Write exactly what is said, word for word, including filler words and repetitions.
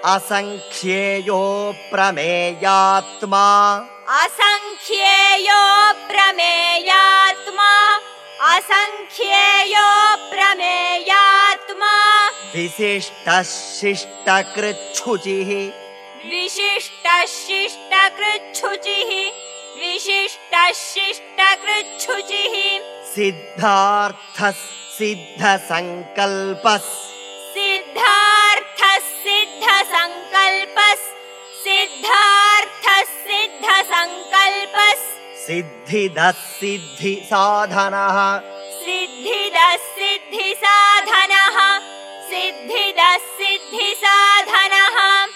असंख्येयो प्रमेयात्मा असंख्येयो प्रमेयात्मा असंख्येयो प्रमेयात्मा विशिष्टः शिष्टकृच्छुचिः विशिष्टः शिष्टकृच्छुचिः विशिष्टः शिष्टकृच्छुचिः सिद्धार्थः सिद्धसंकल्पः सिद्धार्थः सिद्धसंकल्पः सिद्धार्थः सिद्धसंकल्पः सिद्धिदः सिद्धिसाधनः सिद्धिदः सिद्धिसाधनः सिद्धिदः सिद्धिसाधनः